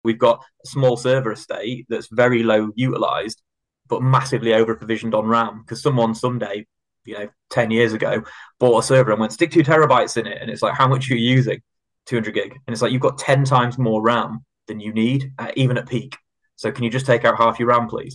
We've got a small server estate that's very low utilized, but massively over provisioned on RAM because someone someday, 10 years ago, bought a server and went, stick 2 terabytes in it. And it's like, how much are you using? 200 gig. And it's like, you've got 10 times more RAM than you need, even at peak. So can you just take out half your RAM, please?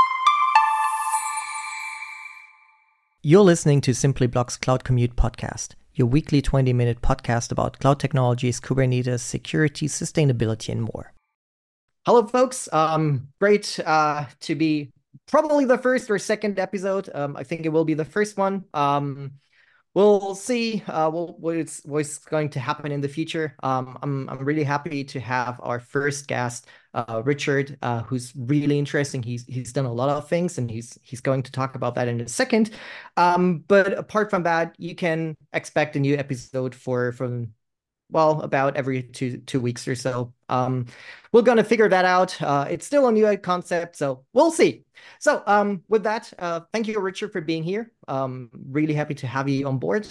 You're listening to Simply Block's Cloud Commute podcast, your weekly 20-minute podcast about cloud technologies, Kubernetes, security, sustainability, and more. Hello, folks. Great to be probably the first or second episode. I think it will be the first one. We'll see what's going to happen in the future. I'm really happy to have our first guest, Richard, who's really interesting. He's done a lot of things, and he's going to talk about that in a second. But apart from that, you can expect a new episode from about every two weeks or so. We're going to figure that out. It's still a new concept, so we'll see. So with that, thank you, Richard, for being here. Really happy to have you on board.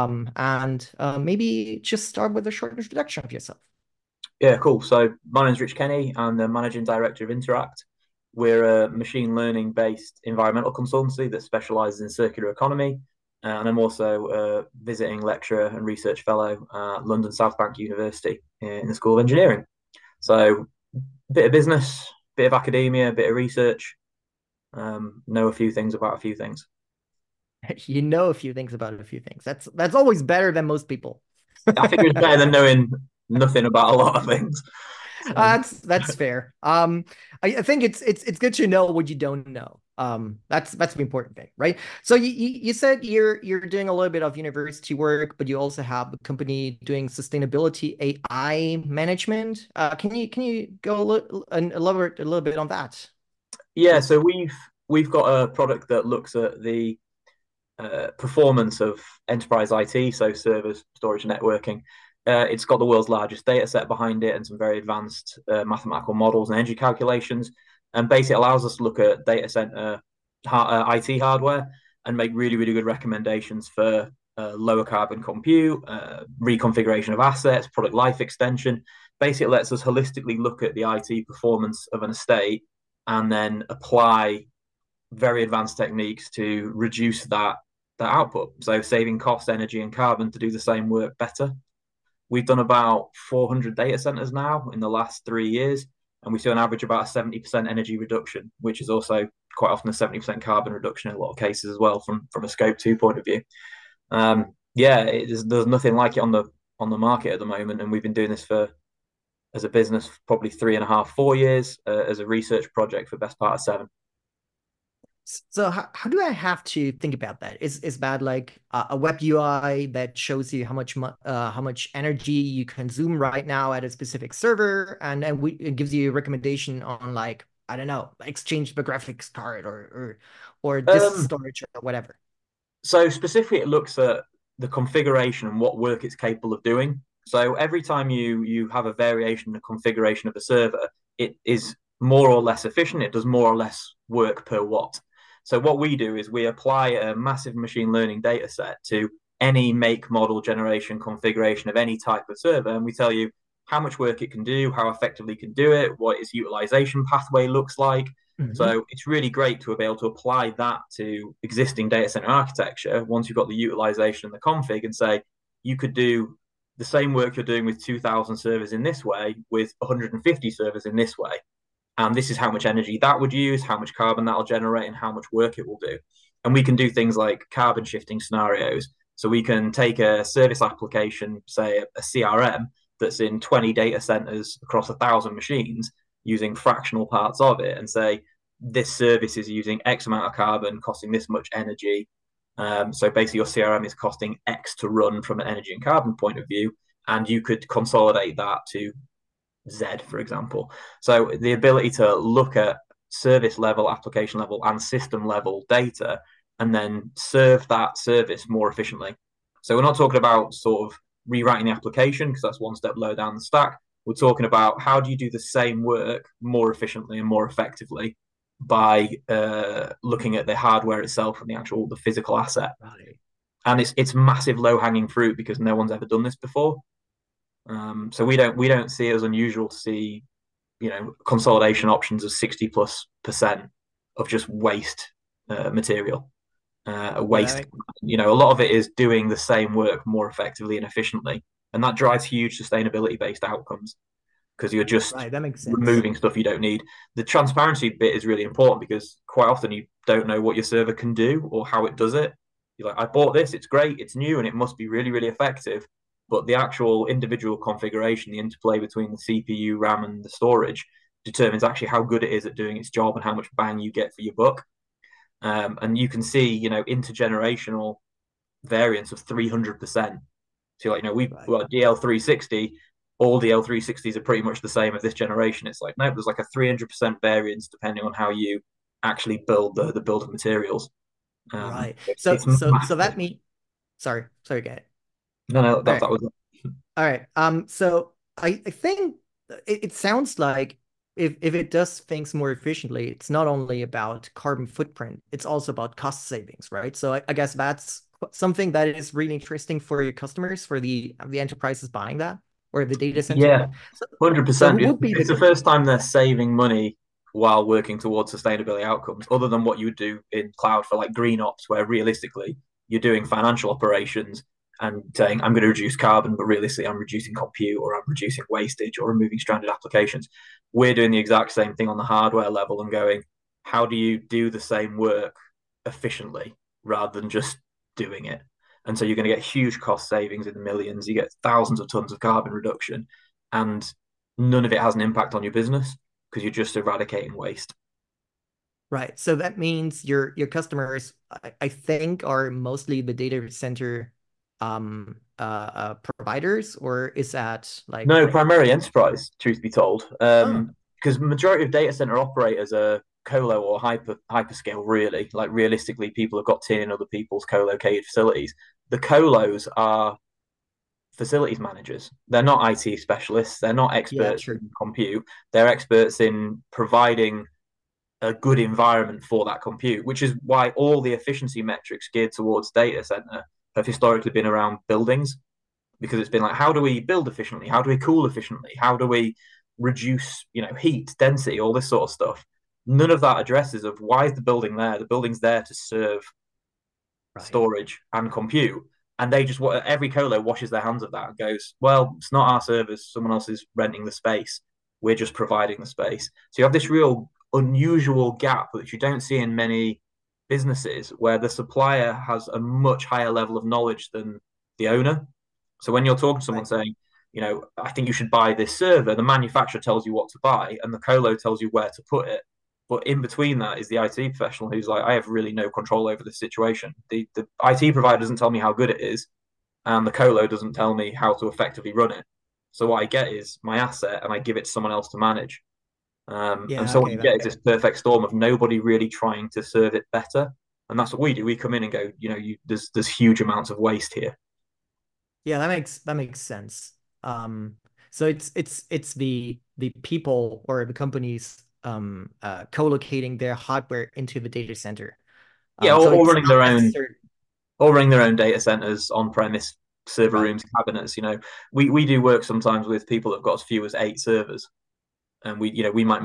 And maybe just start with a short introduction of yourself. Yeah, cool. So my name's Rich Kenny. I'm the managing director of Interact. We're a machine learning based environmental consultancy that specializes in circular economy. And I'm also a visiting lecturer and research fellow at London South Bank University in the School of Engineering. So a bit of business, bit of academia, a bit of research, know a few things about a few things. You know a few things about a few things. That's always better than most people. I think it's better than knowing nothing about a lot of things. So. That's fair. I think it's good to know what you don't know. That's the important thing, right? So you said you're doing a little bit of university work, but you also have a company doing sustainability AI management. Can you go elaborate a little bit on that? Yeah, so we've got a product that looks at the performance of enterprise IT, so servers, storage, networking. It's got the world's largest data set behind it and some very advanced mathematical models and energy calculations. And basically allows us to look at data center IT hardware and make really, really good recommendations for lower carbon compute, reconfiguration of assets, product life extension. Basically, it lets us holistically look at the IT performance of an estate and then apply very advanced techniques to reduce that output. So saving cost, energy, and carbon to do the same work better. We've done about 400 data centers now in the last 3 years, and we see on average about a 70% energy reduction, which is also quite often a 70% carbon reduction in a lot of cases as well from a scope 2 point of view. There's nothing like it on the market at the moment, and we've been doing this as a business probably 3.5, 4 years, as a research project for best part of 7. So how do I have to think about that? Is that like a web UI that shows you how much energy you consume right now at a specific server, and then it gives you a recommendation on, like, I don't know, exchange the graphics card or disk storage or whatever? So specifically, it looks at the configuration and what work it's capable of doing. So every time you have a variation in the configuration of a server, it is more or less efficient. It does more or less work per watt. So what we do is we apply a massive machine learning data set to any make, model, generation, configuration of any type of server, and we tell you how much work it can do, how effectively it can do it, what its utilization pathway looks like. Mm-hmm. So it's really great to be able to apply that to existing data center architecture once you've got the utilization and the config, and say you could do the same work you're doing with 2,000 servers in this way with 150 servers in this way. And this is how much energy that would use, how much carbon that'll generate, and how much work it will do. And we can do things like carbon shifting scenarios. So we can take a service application, say a CRM, that's in 20 data centers across 1,000 machines using fractional parts of it, and say this service is using X amount of carbon, costing this much energy. So basically your CRM is costing X to run from an energy and carbon point of view. And you could consolidate that to Z, for example. So the ability to look at service level, application level, and system level data, and then serve that service more efficiently. So we're not talking about sort of rewriting the application, because that's one step lower down the stack. We're talking about how do you do the same work more efficiently and more effectively by looking at the hardware itself and the physical asset. Right. And it's massive low hanging fruit because no one's ever done this before. So we don't see it as unusual to see consolidation options of 60+% of just waste material, Yeah, that waste. make, A lot of it is doing the same work more effectively and efficiently, and that drives huge sustainability based outcomes because you're just right, that makes sense. removing stuff you don't need. The transparency bit is really important because quite often you don't know what your server can do or how it does it. You're like, I bought this, it's great, it's new, and it must be really, really effective. But the actual individual configuration, the interplay between the CPU, RAM, and the storage determines actually how good it is at doing its job and how much bang you get for your buck. And you can see, intergenerational variance of 300%. So, like, we've Right. got DL360, all the L360s are pretty much the same as this generation. It's like, no, there's like a 300% variance depending on how you actually build the build of materials. Right. It's So that massive. means, sorry, go ahead. No, no, All that, right. that was All right. So I think it sounds like if it does things more efficiently, it's not only about carbon footprint, it's also about cost savings, right? So I guess that's something that is really interesting for your customers, for the enterprises buying that, or the data center. Yeah, So, so who 100%. would be It's the the first time they're saving money while working towards sustainability outcomes, other than what you would do in cloud for like green ops, where realistically you're doing financial operations and saying, I'm going to reduce carbon, but realistically, I'm reducing compute or I'm reducing wastage or removing stranded applications. We're doing the exact same thing on the hardware level and going, how do you do the same work efficiently rather than just doing it? And so you're going to get huge cost savings in the millions. You get thousands of tons of carbon reduction, and none of it has an impact on your business because you're just eradicating waste. right? So that means your customers, I think, are mostly the data center providers, or is that like, No, primarily enterprise, truth be told, oh, because the majority of data center operators are colo or hyperscale. Really, like realistically, people have got in other people's co-located facilities. The colos are facilities managers. They're not IT specialists. They're not yeah, experts true. in compute. They're experts in providing a good environment for that compute, which is why all the efficiency metrics geared towards data center have historically been around buildings, because it's been like, how do we build efficiently? How do we cool efficiently? How do we reduce, heat, density, all this sort of stuff? None of that addresses of why is the building there? The building's there to serve Right. storage and compute. And they just, every colo washes their hands of that and goes, well, it's not our servers. Someone else is renting the space. We're just providing the space. So you have this real unusual gap that you don't see in many businesses where the supplier has a much higher level of knowledge than the owner. So when you're talking to someone Right. saying, I think you should buy this server, the manufacturer tells you what to buy and the colo tells you where to put it. But in between that is the IT professional who's like, I have really no control over the situation. The IT provider doesn't tell me how good it is, and the colo doesn't tell me how to effectively run it. So what I get is my asset, and I give it to someone else to manage. And Yeah, so what okay, you that get is this perfect storm of nobody really trying to serve it better, and that's what we do. We come in and go, there's huge amounts of waste here. yeah, that makes sense. Um, so it's the people or the companies co-locating their hardware into the data center. Yeah, So or it's running not their own necessarily or running their own data centers on premise server right. rooms, cabinets. We do work sometimes with people that've got as few as 8 servers, and we might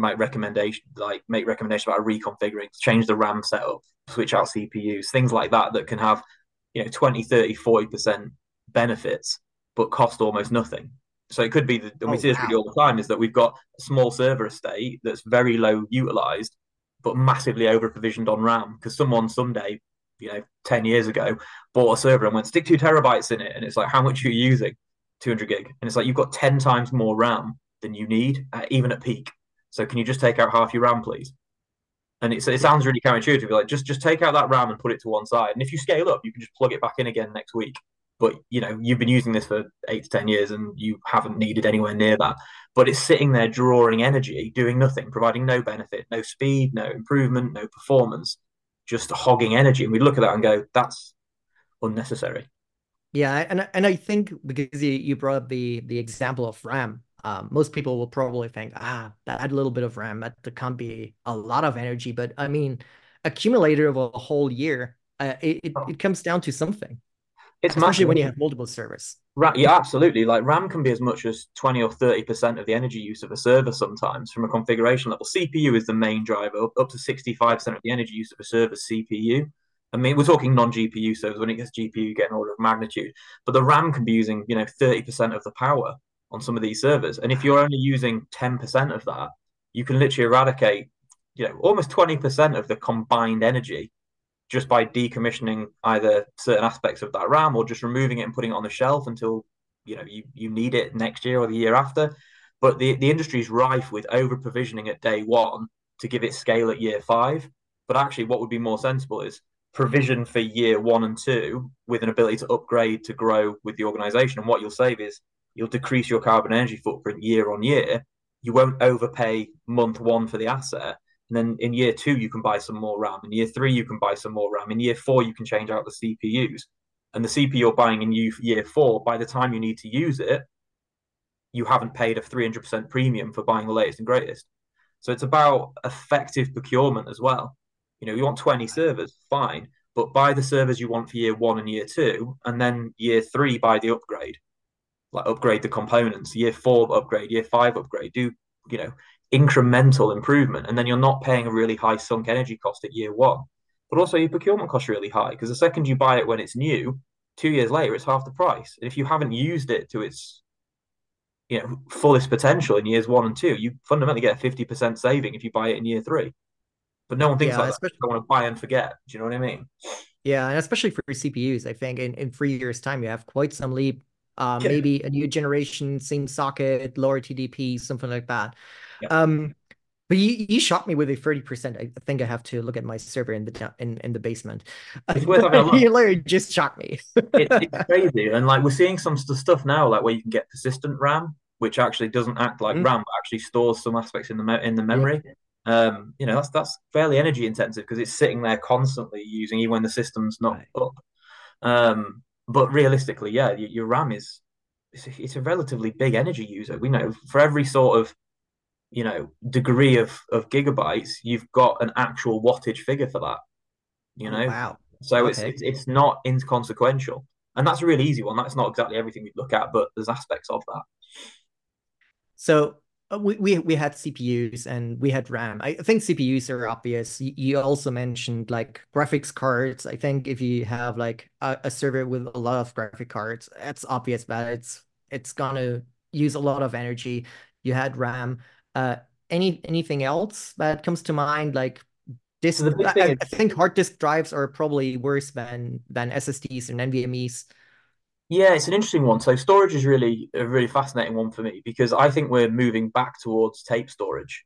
make recommendations about reconfiguring, change the RAM setup, switch out CPUs, things like that that can have 20, 30, 40% benefits, but cost almost nothing. So it could be that, and we Oh, see this really wow. all the time, is that we've got a small server estate that's very low utilized, but massively over provisioned on RAM because someone someday, 10 years ago, bought a server and went, stick 2 terabytes in it. And it's like, how much are you using? 200 gig. And it's like, you've got 10 times more RAM than you need, even at peak. So can you just take out half your RAM, please? And it Yeah. sounds really counterintuitive. Like just take out that RAM and put it to one side. And if you scale up, you can just plug it back in again next week. But you've been using this for 8 to 10 years and you haven't needed anywhere near that. But it's sitting there drawing energy, doing nothing, providing no benefit, no speed, no improvement, no performance, just hogging energy. And we look at that and go, that's unnecessary. Yeah, and I think because you brought up the example of RAM, most people will probably think, that little bit of RAM, that can't be a lot of energy. But I mean, accumulator of a whole year, it comes down to something. It's especially massive. when you have multiple servers. Yeah, absolutely. Like RAM can be as much as 20 or 30% of the energy use of a server sometimes from a configuration level. CPU is the main driver, up to 65% of the energy use of a server's CPU. I mean, we're talking non-GPU servers. When it gets GPU, you get an order of magnitude. But the RAM can be using, 30% of the power on some of these servers. And if you're only using 10% of that, you can literally eradicate, almost 20% of the combined energy just by decommissioning either certain aspects of that RAM or just removing it and putting it on the shelf until you need it next year or the year after. But the industry is rife with over provisioning at day one to give it scale at year five. But actually, what would be more sensible is provision for year 1 and 2 with an ability to upgrade to grow with the organization. And what you'll save is you'll decrease your carbon energy footprint year on year. You won't overpay month one for the asset, and then in year 2, you can buy some more RAM. In year 3, you can buy some more RAM. In year 4, you can change out the CPUs. And the CPU you're buying in year 4, by the time you need to use it, you haven't paid a 300% premium for buying the latest and greatest. So it's about effective procurement as well. You want 20 servers, fine, but buy the servers you want for year 1 and year 2, and then year 3, buy the upgrade. Like upgrade the components. Year 4, upgrade. Year 5, upgrade. Do, incremental improvement, and then you're not paying a really high sunk energy cost at year 1. But also your procurement cost really high because the second you buy it when it's new, 2 years later it's half the price. And if you haven't used it to its fullest potential in years 1 and 2, you fundamentally get a 50% saving if you buy it in year 3. But no one thinks Yeah, like that. especially They want to buy and forget. Do you know what I mean? yeah, and especially for CPUs, I think in 3 years' time you have quite some leap. Yeah. Maybe a new generation, same socket, lower TDP, something like that. Yeah. Um, but you shocked me with a 30%. I think I have to look at my server in the basement. It's worth having a look. You literally just shocked me. It's crazy. And like we're seeing some stuff now, like where you can get persistent RAM, which actually doesn't act like Mm, RAM, but actually stores some aspects in the yeah, memory. That's fairly energy intensive because it's sitting there constantly using even when the system's not right. up. But realistically, yeah, your RAM it's a relatively big energy user. We know for every sort of degree of gigabytes, you've got an actual wattage figure for that. You Oh, know, wow. so it's Okay. it's it's not inconsequential, and that's a really easy one. That's not exactly everything we look at, but there's aspects of that. So we had CPUs and we had RAM. I think CPUs are obvious. You also mentioned like graphics cards. I think if you have like a server with a lot of graphic cards, it's obvious that it's gonna use a lot of energy. You had RAM. Uh, anything else that comes to mind? Like So the disk, big thing is, I think hard disk drives are probably worse than SSDs and NVMe's. yeah, it's an interesting one. So storage is really a really fascinating one for me because I think we're moving back towards tape storage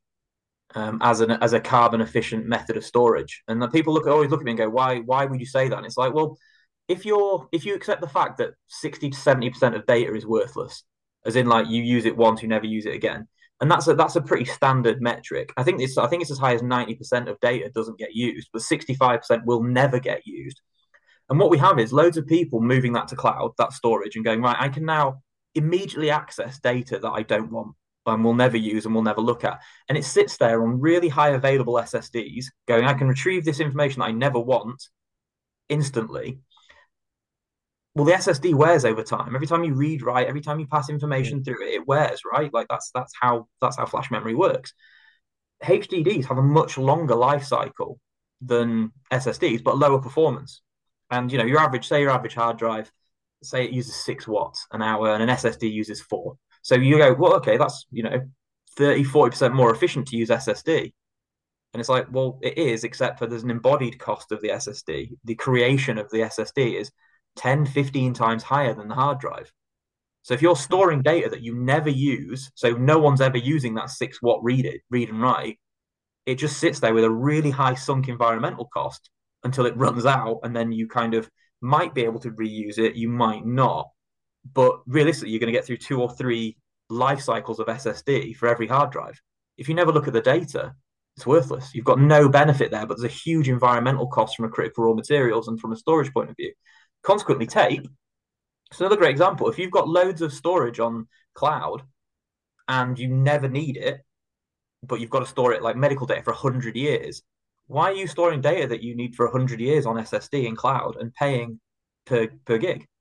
as a carbon efficient method of storage. And the people always look at me and go, why would you say that? And it's like, well, if you accept the fact that 60 to 70% of data is worthless, as in like you use it once, you never use it again, and that's a pretty standard metric. I think it's as high as 90% of data doesn't get used, but 65% will never get used. And what we have is loads of people moving that to cloud, that storage, and going, right, I can now immediately access data that I don't want and will never use and will never look at. And it sits there on really high available SSDs, going, I can retrieve this information that I never want instantly. Well, the SSD wears over time. Every time you read, write, every time you pass information through it, it wears, right? Like that's how flash memory works. HDDs have a much longer life cycle than SSDs, but lower performance. And your average hard drive, say it uses 6 watts an hour and an SSD uses 4. So you go, well, okay, that's 30-40% more efficient to use SSD. And it's like, well, it is, except for there's an embodied cost of the SSD. The creation of the SSD is 10, 15 times higher than the hard drive. So if you're storing data that you never use, so no one's ever using that 6 watt read and write, it just sits there with a really high sunk environmental cost until it runs out, and then you kind of might be able to reuse it, you might not. But realistically, you're going to get through 2 or 3 life cycles of SSD for every hard drive. If you never look at the data, it's worthless. You've got no benefit there, but there's a huge environmental cost from a critical raw materials and from a storage point of view. Consequently, tape, it's another great example. If you've got loads of storage on cloud and you never need it, but you've got to store it like medical data for 100 years, why are you storing data that you need for 100 years on SSD in cloud and paying per gig?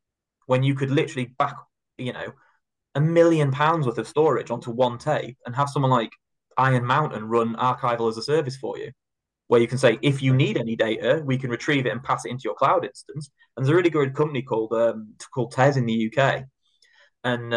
when you could literally back, you know, £1 million worth of storage onto one tape and have someone like Iron Mountain run archival as a service for you, where you can say, if you Right. need any data, we can retrieve it and pass it into your cloud instance. And there's a really good company called Tez in the UK, and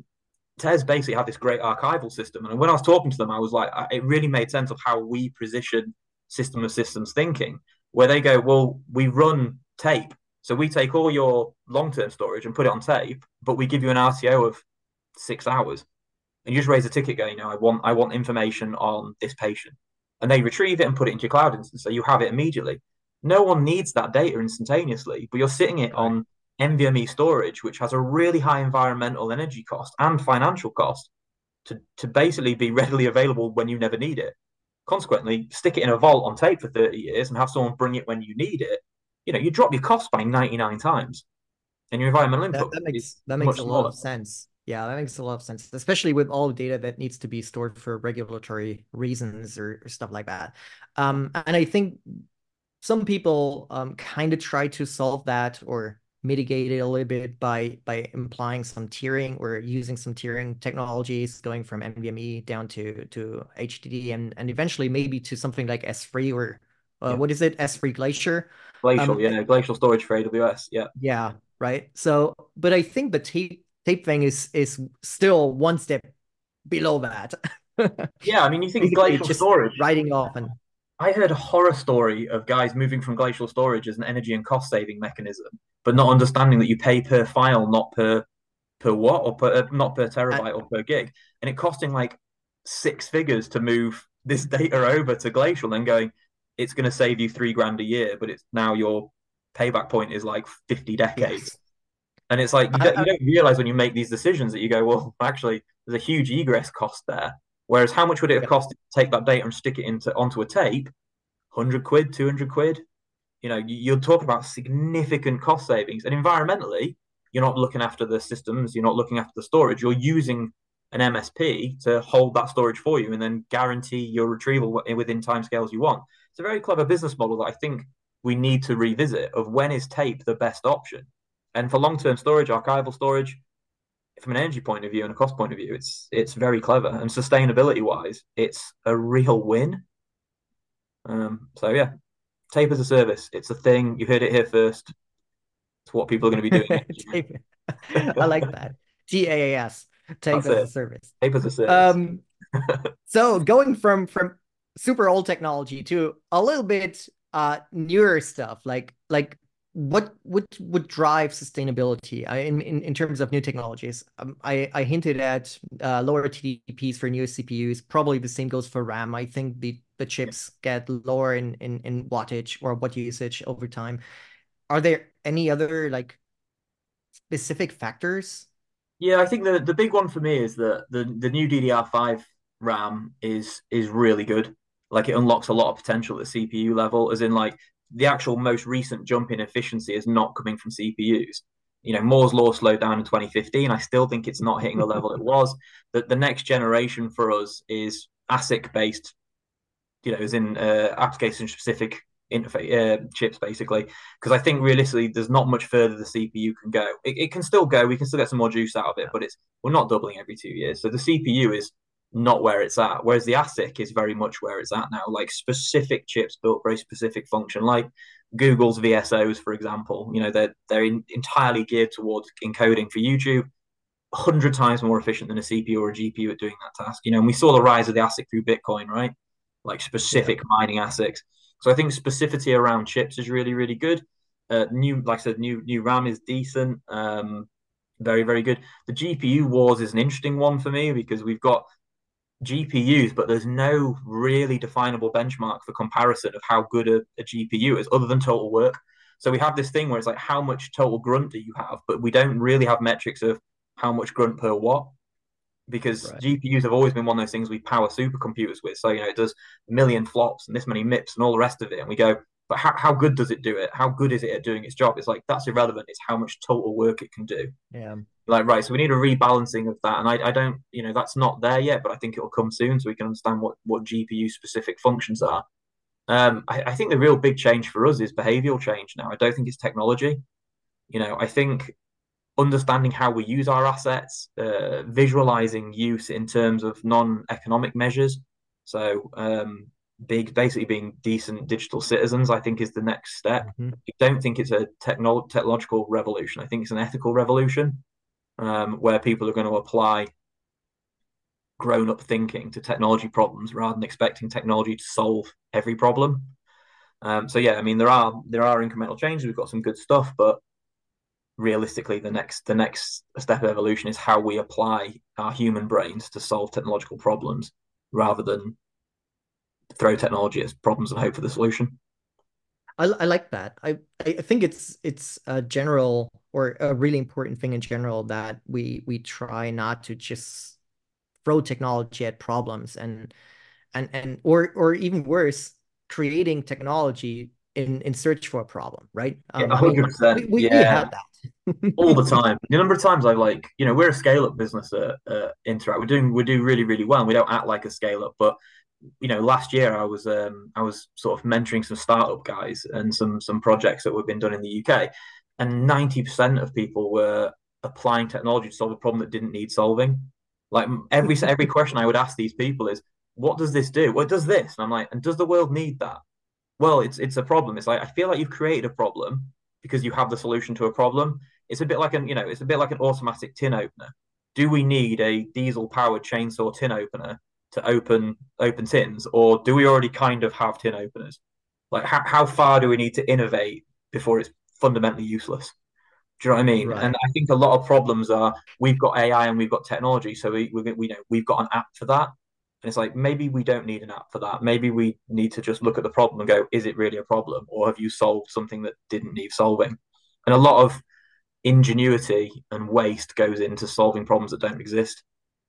Tez basically had this great archival system. And when I was talking to them, I was like, it really made sense of how we position system of systems thinking, where they go, well, we run tape. So we take all your long-term storage and put it on tape, but we give you an RTO of 6 hours. And you just raise a ticket going, I want information on this patient. And they retrieve it and put it into your cloud instance. So you have it immediately. No one needs that data instantaneously, but you're sitting it Right. on NVMe storage, which has a really high environmental energy cost and financial cost to basically be readily available when you never need it. Consequently, stick it in a vault on tape for 30 years and have someone bring it when you need it. You drop your cost by 99 times and your environmental That input that is makes that makes much a lot smaller. of sense. Yeah, that makes a lot of sense, especially with all the data that needs to be stored for regulatory reasons or stuff like that. And I think some people kind of try to solve that or mitigate it a little bit by implying some tiering or using some tiering technologies, going from NVMe down to HDD and eventually maybe to something like S3 or Yeah. what is it? S3 Glacier. Glacial, Um, glacial storage for AWS. Yeah. yeah, right. So, but I think the tape thing is still one step below that. Yeah, I mean, you think Basically, glacial just storage. writing off and I heard a horror story of guys moving from glacial storage as an energy and cost saving mechanism, but not understanding that you pay per file, not per watt or not per uh, terabyte or per gig, and it costing like six figures to move this data over to glacial, and going, it's going to save you 3 grand a year, but it's now your payback point is like 50 decades. yes. And it's like I, you don't realize when you make these decisions that you go, well, actually, there's a huge egress cost there. Whereas how much would it have yeah, cost to take that data and stick it onto a tape? 100 quid, 200 quid. You're talking about significant cost savings. And environmentally, you're not looking after the systems, you're not looking after the storage. You're using an MSP to hold that storage for you and then guarantee your retrieval within timescales you want. It's a very clever business model that I think we need to revisit of when is tape the best option. And for long-term storage, archival storage, from an energy point of view and a cost point of view, it's very clever. And sustainability wise, it's a real win. So yeah, tape as a service. It's a thing. You heard it here first. It's what people are going to be doing next year. tape. I like that. TaaS, tape That's as a it. service. Tape as a service. Um, so going from super old technology to a little bit newer stuff, like what would drive sustainability in terms of new technologies? I hinted at lower TDPs for new CPUs. Probably the same goes for RAM. I think the Yeah. chips get lower in wattage or watt usage over time. Are there any other like specific factors? Yeah, I think the big one for me is that the new DDR5 RAM is really good. Like it unlocks a lot of potential at the CPU level, as in like the actual most recent jump in efficiency is not coming from CPUs. Moore's law slowed down in 2015. I still think it's not hitting the level it was. That the next generation for us is ASIC based, as in application specific interface chips, basically. Because I think realistically, there's not much further the CPU can go. It can still go. We can still get some more juice out of it, but we're not doubling every 2 years. So the CPU is not where it's at. Whereas the ASIC is very much where it's at now. Like specific chips built for a specific function, like Google's VSOs, for example. They're entirely geared towards encoding for YouTube. 100 times more efficient than a CPU or a GPU at doing that task. And we saw the rise of the ASIC through Bitcoin, right? Like Yeah. specific mining ASICs. So I think specificity around chips is really, really good. Like I said, new RAM is decent. Very, very good. The GPU wars is an interesting one for me because we've got GPUs, but there's no really definable benchmark for comparison of how good a GPU is other than total work. So we have this thing where it's like, how much total grunt do you have? But we don't really have metrics of how much grunt per watt because Right. GPUs have always been one of those things we power supercomputers with. So, it does a million flops and this many MIPS and all the rest of it. And we go, but how good does it do it? How good is it at doing its job? It's like, that's irrelevant. It's how much total work it can do. Yeah. Like, right. So we need a rebalancing of that. And I don't, that's not there yet, but I think it'll come soon so we can understand what GPU specific functions are. I think the real big change for us is behavioral change now. I don't think it's technology. I think understanding how we use our assets, visualizing use in terms of non-economic measures. So basically being decent digital citizens, I think, is the next step. Mm-hmm. I don't think it's a technological revolution. I think it's an ethical revolution, where people are going to apply grown-up thinking to technology problems rather than expecting technology to solve every problem. So yeah, I mean there are incremental changes. We've got some good stuff, but realistically, the next step of evolution is how we apply our human brains to solve technological problems rather than throw technology at problems and hope for the solution. I like that. I think it's a general or a really important thing in general that we try not to just throw technology at problems and or even worse, creating technology in search for a problem, right? Yeah, I mean, 100%. we Yeah, have that. all the time. The number of times I like, we're a scale up business at Interact. We do really really well. And we don't act like a scale up, but last year I was sort of mentoring some startup guys and some projects that were being done in the UK, and 90% of people were applying technology to solve a problem that didn't need solving. Like every question I would ask these people is, what does this do? What does this? And I'm like, and does the world need that? Well, it's a problem. It's like I feel like you've created a problem because you have the solution to a problem. It's a bit like an automatic tin opener. Do we need a diesel powered chainsaw tin opener to open tins, or do we already kind of have tin openers? Like how far do we need to innovate before it's fundamentally useless? Do you know what I mean? And Right. I think a lot of problems are we've got AI and we've got technology, so we've got an app for that. And it's like maybe we don't need an app for that. Maybe we need to just look at the problem and go, is it really a problem, or have you solved something that didn't need solving? And a lot of ingenuity and waste goes into solving problems that don't exist.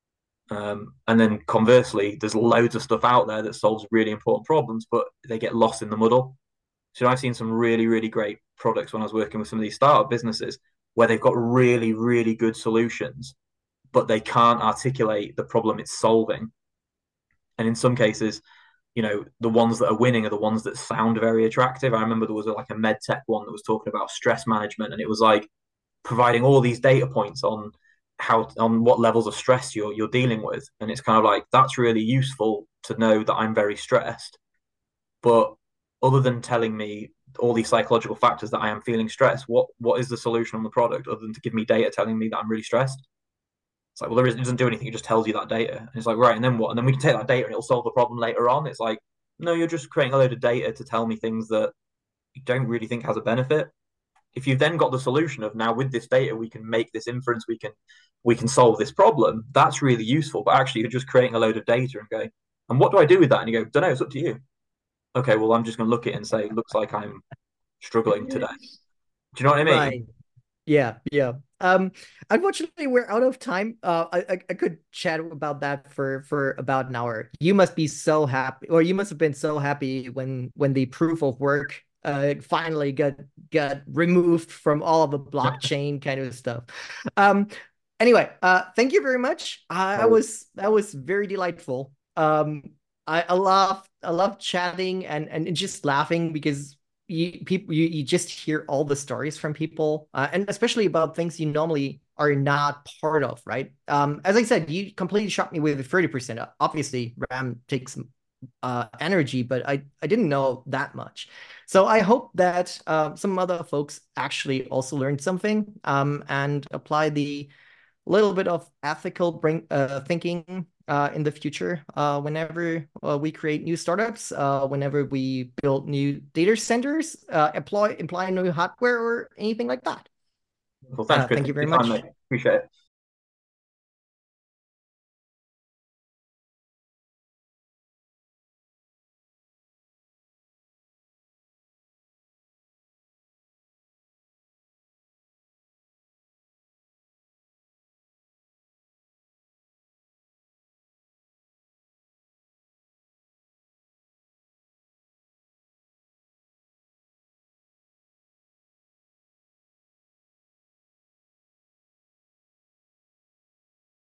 And then conversely, there's loads of stuff out there that solves really important problems, but they get lost in the muddle. So I've seen some really, really great products when I was working with some of these startup businesses where they've got really, really good solutions, but they can't articulate the problem it's solving. And in some cases, the ones that are winning are the ones that sound very attractive. I remember there was like a med tech one that was talking about stress management, and it was like providing all these data points on what levels of stress you're dealing with, and it's kind of like that's really useful to know that I'm very stressed, but other than telling me all these psychological factors that I am feeling stressed, what is the solution on the product other than to give me data telling me that I'm really stressed? It's like, well, it doesn't do anything. It just tells you that data. And it's like, right, and then what? And then we can take that data and it'll solve the problem later on. It's like, no, you're just creating a load of data to tell me things that you don't really think has a benefit. If you've then got the solution of now with this data we can make this inference, we can solve this problem, that's really useful. But actually you're just creating a load of data and going, and what do I do with that? And you go, don't know, it's up to you. Okay, well, I'm just going to look at it and say, looks like I'm struggling today. Do you know what I mean? Right. Yeah, yeah. Unfortunately, we're out of time. I could chat about that for about an hour. You must be so happy, or you must have been so happy when the proof of work finally got removed from all of the blockchain kind of stuff. Um, anyway, thank you very much. That was very delightful. I love chatting and just laughing because you just hear all the stories from people and especially about things you normally are not part of, right? As I said, you completely shocked me with the 30%. Obviously RAM takes energy, but I didn't know that much. So I hope that some other folks actually also learned something and apply the little bit of ethical thinking in the future whenever we create new startups, whenever we build new data centers, apply new hardware or anything like that. Well, thanks, Chris. Thank you very Your time, much. mate. Appreciate it.